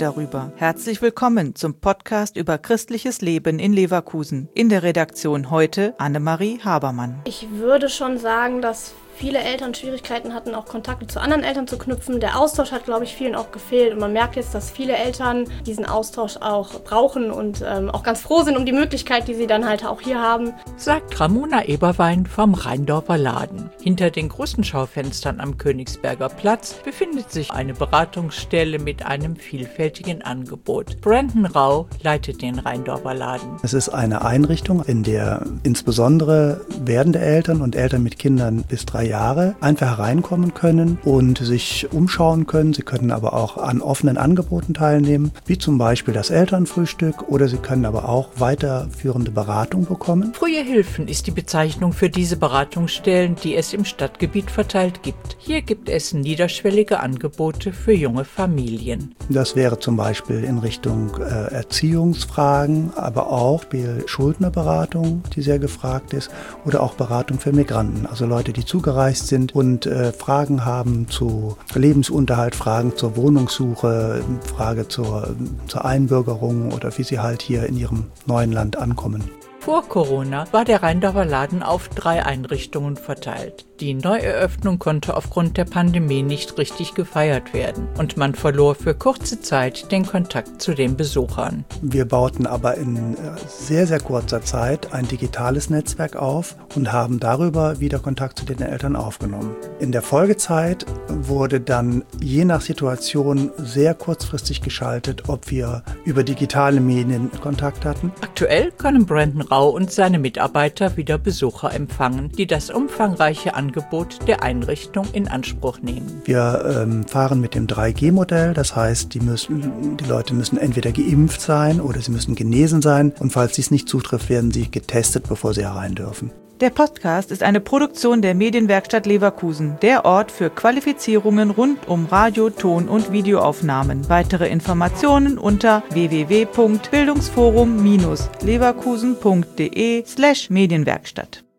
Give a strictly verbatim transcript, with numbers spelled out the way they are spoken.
darüber. Herzlich willkommen zum Podcast über christliches Leben in Leverkusen. In der Redaktion heute Annemarie Habermann. Ich würde schon sagen, dass viele Eltern Schwierigkeiten hatten, auch Kontakte zu anderen Eltern zu knüpfen. Der Austausch hat, glaube ich, vielen auch gefehlt. Und man merkt jetzt, dass viele Eltern diesen Austausch auch brauchen und ähm, auch ganz froh sind um die Möglichkeit, die sie dann halt auch hier haben. Sagt Ramona Eberwein vom Rheindorfer Laden. Hinter den großen Schaufenstern am Königsberger Platz befindet sich eine Beratungsstelle mit einem vielfältigen Angebot. Brandon Rau leitet den Rheindorfer Laden. Es ist eine Einrichtung, in der insbesondere werdende Eltern und Eltern mit Kindern bis drei Jahre einfach hereinkommen können und sich umschauen können. Sie können aber auch an offenen Angeboten teilnehmen, wie zum Beispiel das Elternfrühstück, oder sie können aber auch weiterführende Beratung bekommen. Frühe Hilfen ist die Bezeichnung für diese Beratungsstellen, die es im Stadtgebiet verteilt gibt. Hier gibt es niederschwellige Angebote für junge Familien. Das wäre zum Beispiel in Richtung äh, Erziehungsfragen, aber auch Schuldnerberatung, die sehr gefragt ist, oder auch Beratung für Migranten, also Leute, die zugereist sind und äh, Fragen haben zu Lebensunterhalt, Fragen zur Wohnungssuche, Frage zur, zur Einbürgerung oder wie sie halt hier in ihrem neuen Land ankommen. Vor Corona war der Rheindorfer Laden auf drei Einrichtungen verteilt. Die Neueröffnung konnte aufgrund der Pandemie nicht richtig gefeiert werden und man verlor für kurze Zeit den Kontakt zu den Besuchern. Wir bauten aber in sehr, sehr kurzer Zeit ein digitales Netzwerk auf und haben darüber wieder Kontakt zu den Eltern aufgenommen. In der Folgezeit wurde dann je nach Situation sehr kurzfristig geschaltet, ob wir über digitale Medien Kontakt hatten. Aktuell können Brandon Rau und seine Mitarbeiter wieder Besucher empfangen, die das umfangreiche Angebot der Einrichtung in Anspruch nehmen. Wir ähm, fahren mit dem drei G Modell, das heißt, die, müssen, die Leute müssen entweder geimpft sein oder sie müssen genesen sein und falls dies nicht zutrifft, werden sie getestet, bevor sie herein dürfen. Der Podcast ist eine Produktion der Medienwerkstatt Leverkusen, der Ort für Qualifizierungen rund um Radio-, Ton- und Videoaufnahmen. Weitere Informationen unter w w w punkt bildungsforum Bindestrich leverkusen punkt de slash Medienwerkstatt.